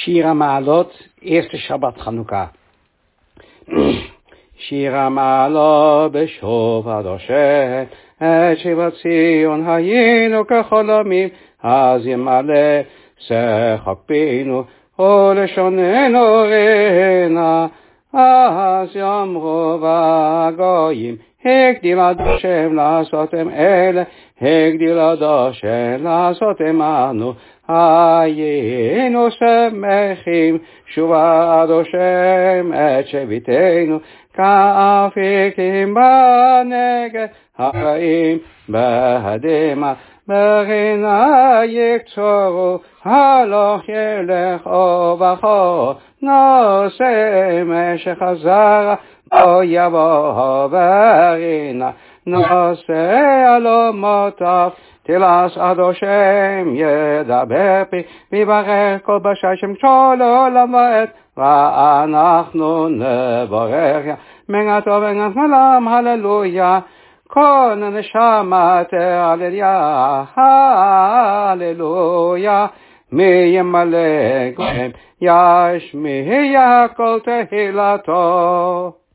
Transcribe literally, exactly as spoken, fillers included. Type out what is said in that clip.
שיר המעלות, ערב שבת חנוכה. שיר המעלות בשופר דורשת, את שיבת ציון היינו ככל עמים, אז ימלא שחק פינו, ולשוננו רנה, אז יאמרו בגויים, הגדיל עד השם לעשותם אלה, הגדיל עד השם לעשותם אנו, היינו שמחים, שובה עד השם את שביתנו, כאפיקים בנגב, הרעים בהדמה, ברינה יקצורו, הלוך ילך ובכו, נושא משך הזרע, בו יבוא ברינה, נושא אלומותיו, תלעס עד השם ידבר פי, ויברך כל בשי שם כל עולם ועד, ואנחנו נברך מנעתו ונעת מלם, הללויה, כל נשמה תהלליה, הללויה, מי ימלא גויים, ישמיע כל תהילתו.